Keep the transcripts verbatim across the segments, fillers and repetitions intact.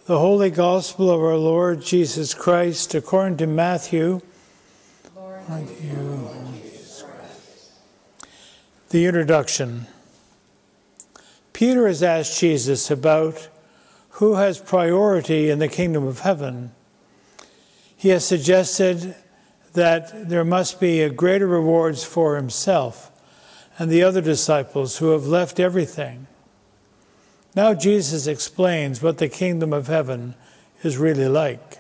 The Holy Gospel of our Lord Jesus Christ, according to Matthew. Lord, unto you, Lord Jesus Christ. The introduction. Peter has asked Jesus about who has priority in the kingdom of heaven. He has suggested that there must be a greater rewards for himself and the other disciples who have left everything. Now Jesus explains what the kingdom of heaven is really like.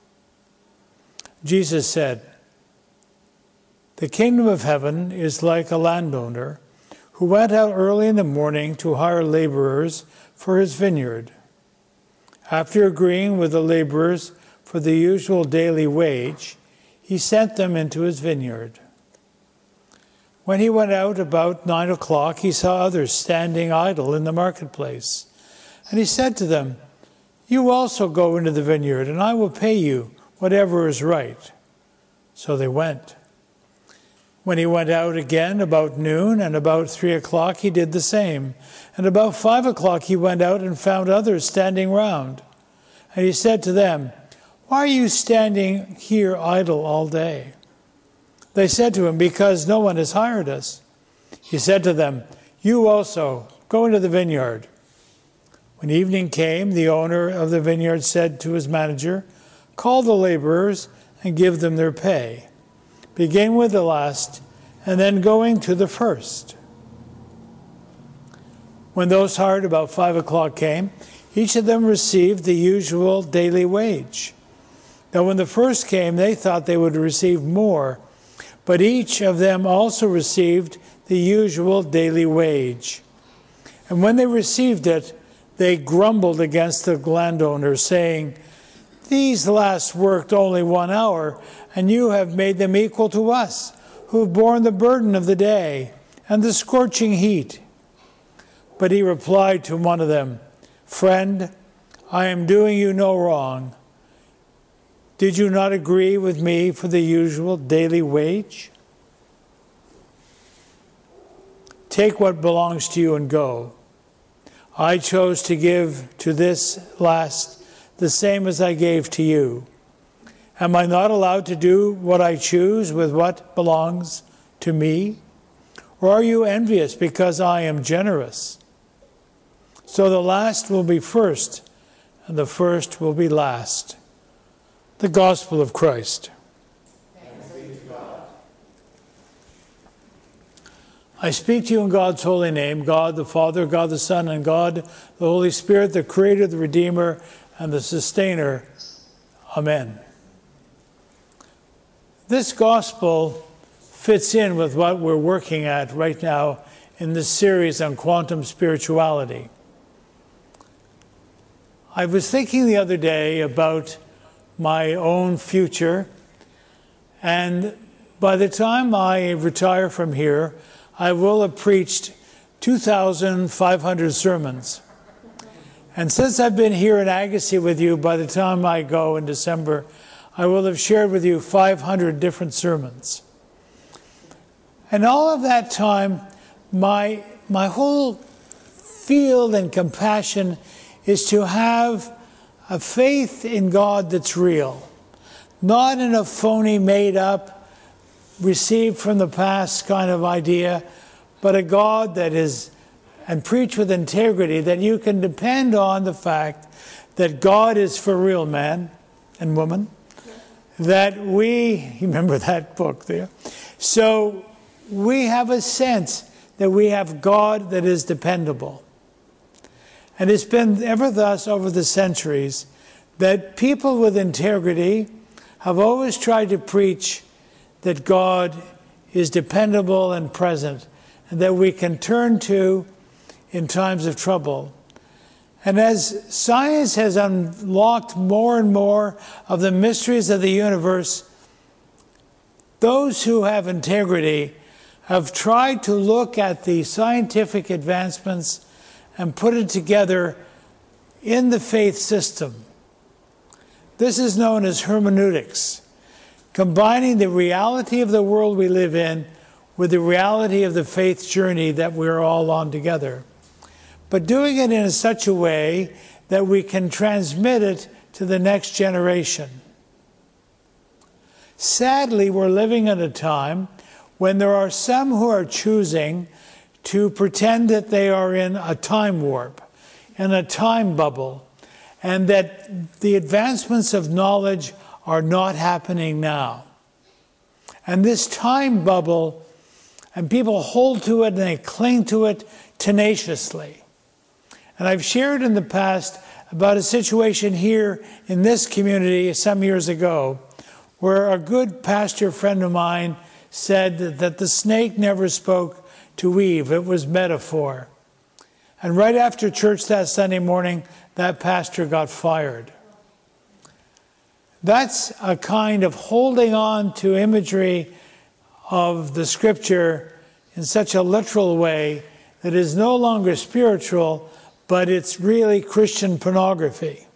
Jesus said, "The kingdom of heaven is like a landowner who went out early in the morning to hire laborers for his vineyard. After agreeing with the laborers for the usual daily wage, he sent them into his vineyard. When he went out about nine o'clock, he saw others standing idle in the marketplace. And he said to them, 'You also go into the vineyard, and I will pay you whatever is right.' So they went. When he went out again about noon, and about three o'clock he did the same. And about five o'clock he went out and found others standing round. And he said to them, 'Why are you standing here idle all day?' They said to him, 'Because no one has hired us.' He said to them, 'You also go into the vineyard.' When evening came, the owner of the vineyard said to his manager, 'Call the laborers and give them their pay. Begin with the last, and then going to the first.' When those hired about five o'clock came, each of them received the usual daily wage. Now when the first came, they thought they would receive more, but each of them also received the usual daily wage. And when they received it, they grumbled against the landowner, saying, 'These last worked only one hour, and you have made them equal to us, who have borne the burden of the day and the scorching heat.' But he replied to one of them, 'Friend, I am doing you no wrong. Did you not agree with me for the usual daily wage? Take what belongs to you and go. I chose to give to this last the same as I gave to you. Am I not allowed to do what I choose with what belongs to me? Or are you envious because I am generous? So the last will be first, and the first will be last." The Gospel of Christ. Thanks be to God. I speak to you in God's holy name, God the Father, God the Son, and God the Holy Spirit, the Creator, the Redeemer, and the Sustainer. Amen. This Gospel fits in with what we're working at right now in this series on quantum spirituality. I was thinking the other day about my own future, and by the time I retire from here, I will have preached two thousand five hundred sermons. And since I've been here in Agassiz with you, by the time I go in December, I will have shared with you five hundred different sermons. And all of that time, my my whole field and compassion is to have a faith in God that's real, not in a phony, made up, received from the past kind of idea, but a God that is, and preach with integrity, that you can depend on the fact that God is for real, man and woman, that we, you remember that book there? So we have a sense that we have God that is dependable. And it's been ever thus over the centuries that people with integrity have always tried to preach that God is dependable and present, and that we can turn to in times of trouble. And as science has unlocked more and more of the mysteries of the universe, those who have integrity have tried to look at the scientific advancements and put it together in the faith system. This is known as hermeneutics, combining the reality of the world we live in with the reality of the faith journey that we're all on together. But doing it in such a way that we can transmit it to the next generation. Sadly, we're living at a time when there are some who are choosing to pretend that they are in a time warp, in a time bubble, and that the advancements of knowledge are not happening now. And this time bubble, and people hold to it and they cling to it tenaciously. And I've shared in the past about a situation here in this community some years ago where a good pastor friend of mine said that the snake never spoke to Eve. It was metaphor. And right after church that Sunday morning, that pastor got fired. That's a kind of holding on to imagery of the scripture in such a literal way that is no longer spiritual, but it's really Christian pornography.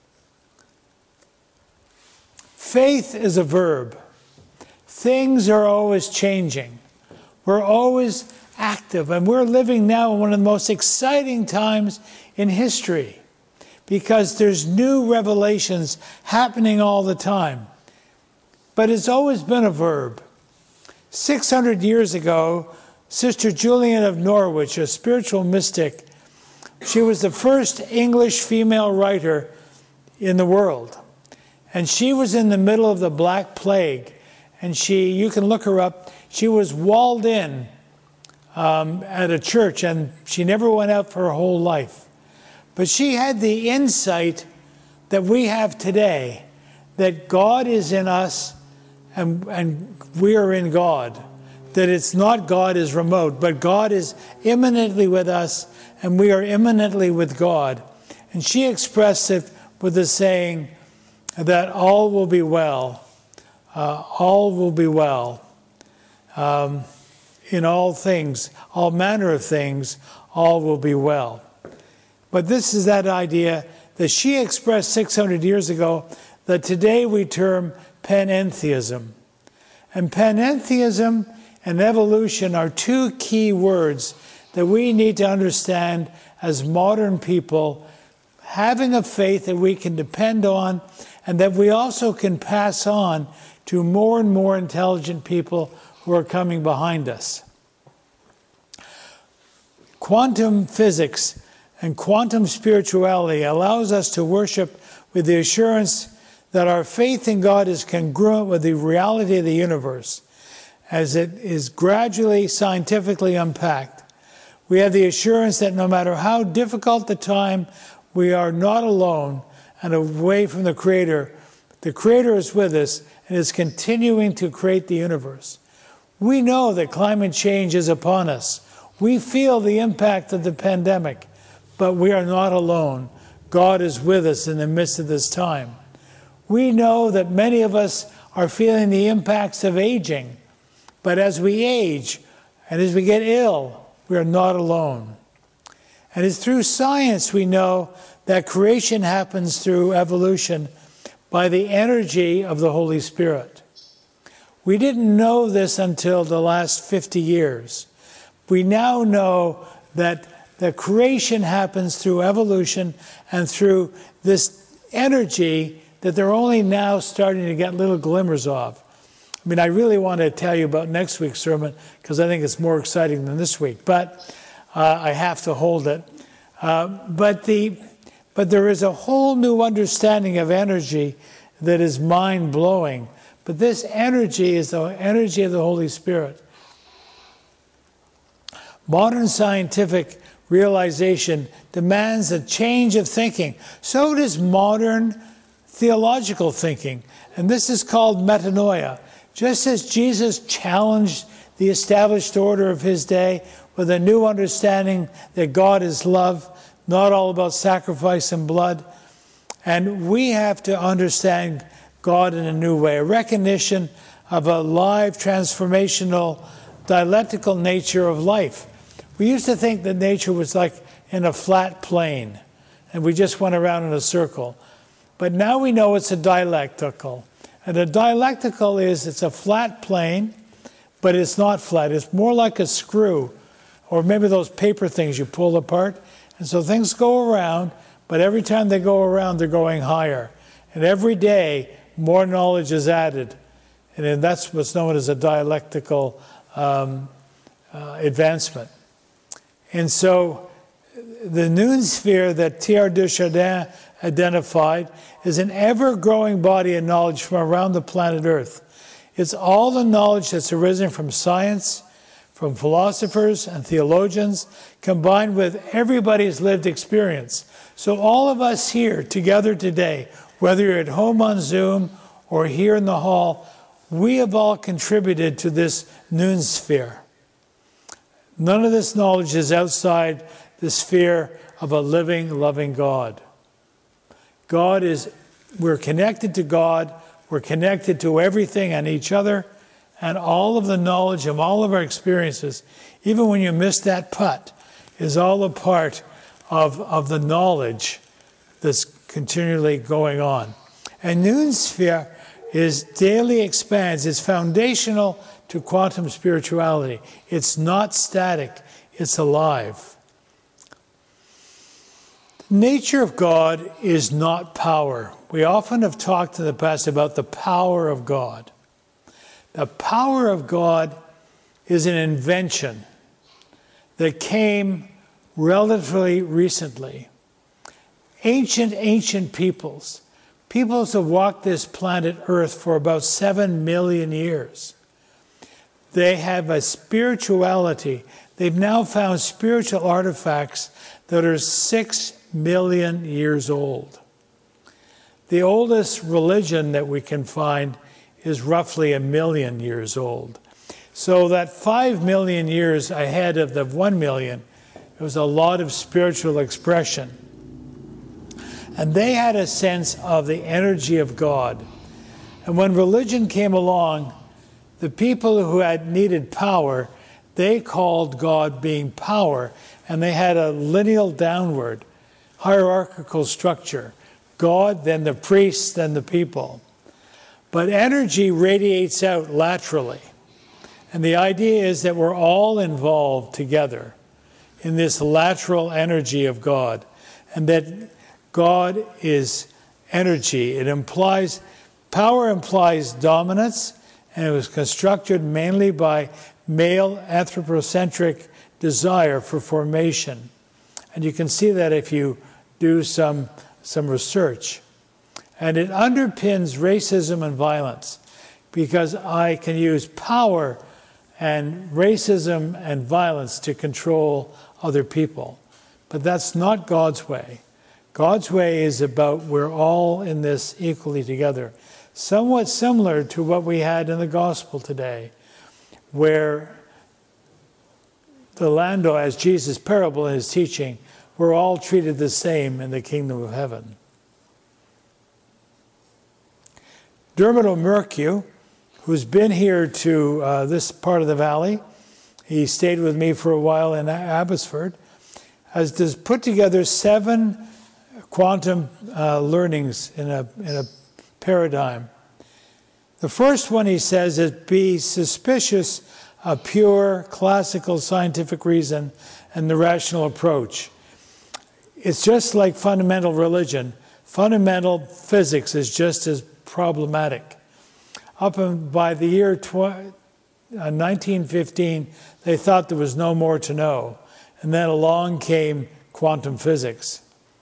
Faith is a verb. Things are always changing. We're always active, and we're living now in one of the most exciting times in history because there's new revelations happening all the time. But it's always been a verb. six hundred years ago, Sister Julian of Norwich, a spiritual mystic, she was the first English female writer in the world. And she was in the middle of the Black Plague. And she, you can look her up, she was walled in um, at a church, and she never went out for her whole life. But she had the insight that we have today, that God is in us and, and we are in God. That it's not God is remote, but God is immanently with us and we are immanently with God. And she expressed it with the saying that all will be well. Uh, all will be well. Um, in all things, all manner of things, all will be well. But this is that idea that she expressed six hundred years ago that today we term panentheism. And panentheism and evolution are two key words that we need to understand as modern people, having a faith that we can depend on and that we also can pass on to more and more intelligent people who are coming behind us. Quantum physics and quantum spirituality allows us to worship with the assurance that our faith in God is congruent with the reality of the universe as it is gradually scientifically unpacked. We have the assurance that no matter how difficult the time, we are not alone and away from the Creator. The Creator is with us and is continuing to create the universe. We know that climate change is upon us. We feel the impact of the pandemic, but we are not alone. God is with us in the midst of this time. We know that many of us are feeling the impacts of aging, but as we age and as we get ill, we are not alone. And it's through science we know that creation happens through evolution by the energy of the Holy Spirit. We didn't know this until the last fifty years. We now know that the creation happens through evolution and through this energy that they're only now starting to get little glimmers of. I mean, I really want to tell you about next week's sermon because I think it's more exciting than this week, but uh, I have to hold it. Uh, but the but there is a whole new understanding of energy that is mind-blowing. But this energy is the energy of the Holy Spirit. Modern scientific realization demands a change of thinking. So does modern theological thinking. And this is called metanoia. Just as Jesus challenged the established order of his day with a new understanding that God is love, not all about sacrifice and blood. And we have to understand God in a new way, a recognition of a live, transformational, dialectical nature of life. We used to think that nature was like in a flat plane, and we just went around in a circle. But now we know it's a dialectical. And a dialectical is, it's a flat plane, but it's not flat. It's more like a screw, or maybe those paper things you pull apart. And so things go around, but every time they go around, they're going higher. And every day, more knowledge is added. And then that's what's known as a dialectical um, uh, advancement. And so the noon sphere that Teilhard de Chardin identified is an ever-growing body of knowledge from around the planet Earth. It's all the knowledge that's arisen from science, from philosophers and theologians, combined with everybody's lived experience. So all of us here together today, whether you're at home on Zoom or here in the hall, we have all contributed to this noon sphere. None of this knowledge is outside the sphere of a living, loving God. God is, we're connected to God, we're connected to everything and each other, and all of the knowledge of all of our experiences, even when you miss that putt, is all a part of, of the knowledge that's continually going on. And noon sphere is daily expands. It's foundational to quantum spirituality. It's not static, it's alive. The nature of God is not power. We often have talked in the past about the power of God. The power of God is an invention that came relatively recently. Ancient, ancient peoples, peoples have walked this planet Earth for about seven million years. They have a spirituality. They've now found spiritual artifacts that are six million years old. The oldest religion that we can find is roughly a million years old. So that five million years ahead of the one million, there was a lot of spiritual expression. And they had a sense of the energy of God. And when religion came along, the people who had needed power, they called God being power, and they had a lineal downward, hierarchical structure. God, then the priests, then the people. But energy radiates out laterally. And the idea is that we're all involved together in this lateral energy of God. And that God is energy. It implies, power implies dominance, and it was constructed mainly by male anthropocentric desire for formation. And you can see that if you do some, some research. And it underpins racism and violence, because I can use power and racism and violence to control other people. But that's not God's way. God's way is about we're all in this equally together. Somewhat similar to what we had in the gospel today, where the landowner, as Jesus' parable in his teaching, we're all treated the same in the kingdom of heaven. Dermot O'Murchue, who's been here to uh, this part of the valley, he stayed with me for a while in Abbotsford, has just put together seven quantum uh, learnings in a, in a paradigm. The first one, he says, is be suspicious of pure classical scientific reason and the rational approach. It's just like fundamental religion. Fundamental physics is just as problematic. Up in, by the year nineteen fifteen, they thought there was no more to know. And then along came quantum physics.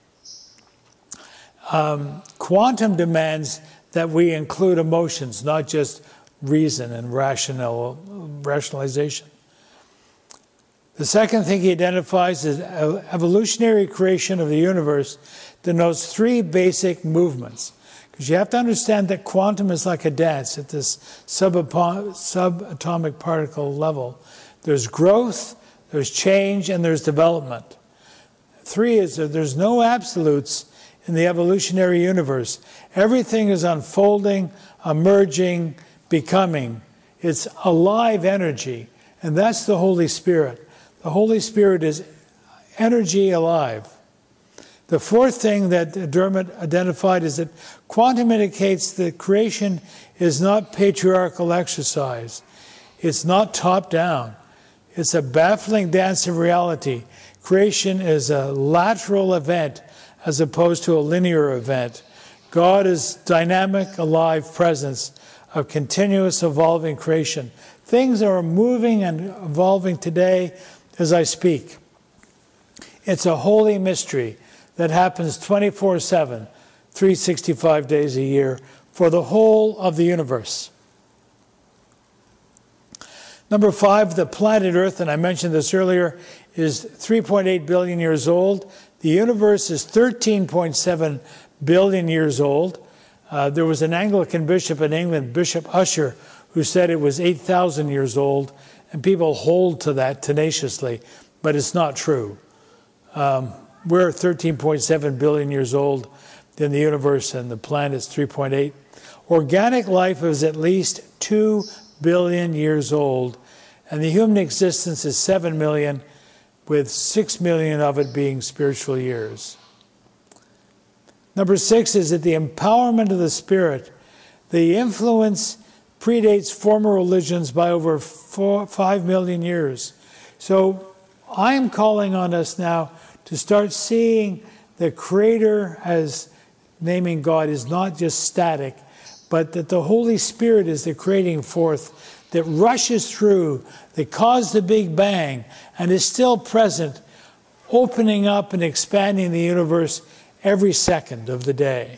Um, quantum demands that we include emotions, not just reason and rational rationalization. The second thing he identifies is evolutionary creation of the universe denotes three basic movements. Because you have to understand that quantum is like a dance at this subatomic particle level. There's growth, there's change, and there's development. Three is that there's no absolutes in the evolutionary universe. Everything is unfolding, emerging, becoming. It's alive energy, and that's the Holy Spirit. The Holy Spirit is energy alive. The fourth thing that Dermot identified is that quantum indicates that creation is not patriarchal exercise. It's not top-down. It's a baffling dance of reality. Creation is a lateral event, as opposed to a linear event. God is dynamic, alive presence of continuous evolving creation. Things are moving and evolving today as I speak. It's a holy mystery that happens twenty-four seven, three hundred sixty-five days a year for the whole of the universe. Number five, the planet Earth, and I mentioned this earlier, is three point eight billion years old. The universe is thirteen point seven billion years old. Uh, there was an Anglican bishop in England, Bishop Ussher, who said it was eight thousand years old, and people hold to that tenaciously, but it's not true. Um, we're thirteen point seven billion years old in the universe, and the planet's three point eight. Organic life is at least two billion years old, and the human existence is seven million, with six million of it being spiritual years. Number six is that the empowerment of the Spirit, the influence predates former religions by over four, five million years. So I'm calling on us now to start seeing the Creator as naming God is not just static, but that the Holy Spirit is the creating force that rushes through, that caused the Big Bang, and is still present, opening up and expanding the universe every second of the day.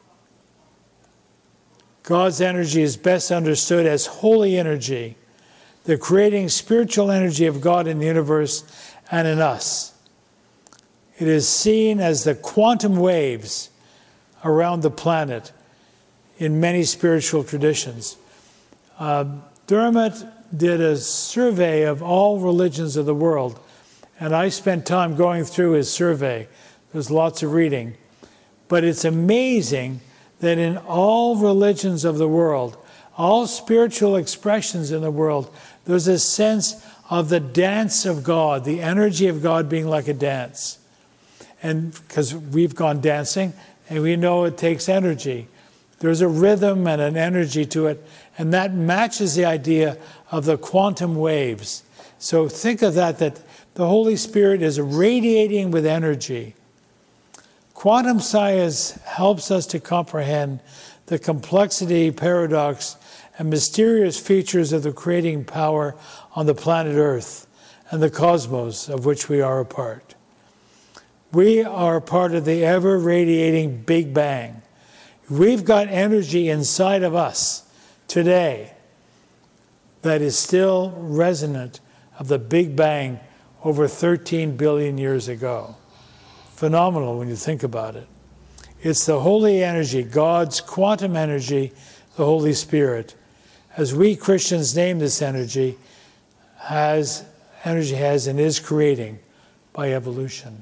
God's energy is best understood as holy energy, the creating spiritual energy of God in the universe and in us. It is seen as the quantum waves around the planet in many spiritual traditions. Uh, Dermot did a survey of all religions of the world, and I spent time going through his survey. There's lots of reading. But it's amazing that in all religions of the world, all spiritual expressions in the world, there's a sense of the dance of God, the energy of God being like a dance. And because we've gone dancing, and we know it takes energy. There's a rhythm and an energy to it, and that matches the idea of the quantum waves. So think of that, that the Holy Spirit is radiating with energy. Quantum science helps us to comprehend the complexity, paradox, and mysterious features of the creating power on the planet Earth and the cosmos of which we are a part. We are part of the ever-radiating Big Bang. We've got energy inside of us today that is still resonant of the Big Bang over thirteen billion years ago. Phenomenal when you think about it. It's the holy energy, God's quantum energy, the Holy Spirit. As we Christians name this energy, has energy has and is creating by evolution.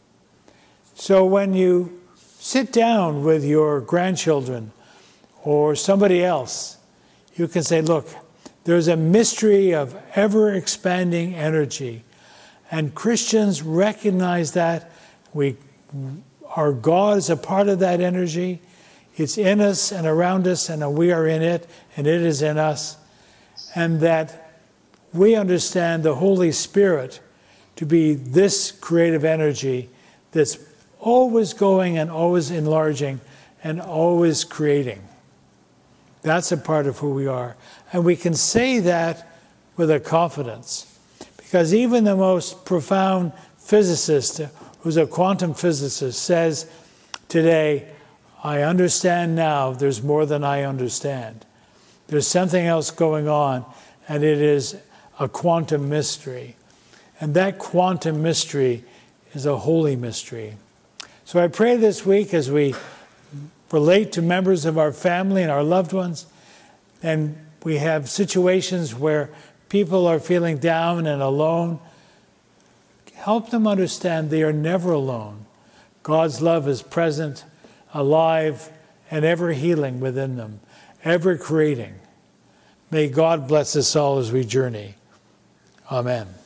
So when you sit down with your grandchildren or somebody else, you can say, look, there's a mystery of ever-expanding energy. And Christians recognize that. We, our God is a part of that energy. It's in us and around us, and we are in it, and it is in us. And that we understand the Holy Spirit to be this creative energy that's always going and always enlarging and always creating. That's a part of who we are. And we can say that with a confidence. Because even the most profound physicist, who's a quantum physicist, says today, I understand now there's more than I understand. There's something else going on, and it is a quantum mystery. And that quantum mystery is a holy mystery. So I pray this week as we relate to members of our family and our loved ones, and we have situations where people are feeling down and alone, help them understand they are never alone. God's love is present, alive, and ever healing within them, ever creating. May God bless us all as we journey. Amen.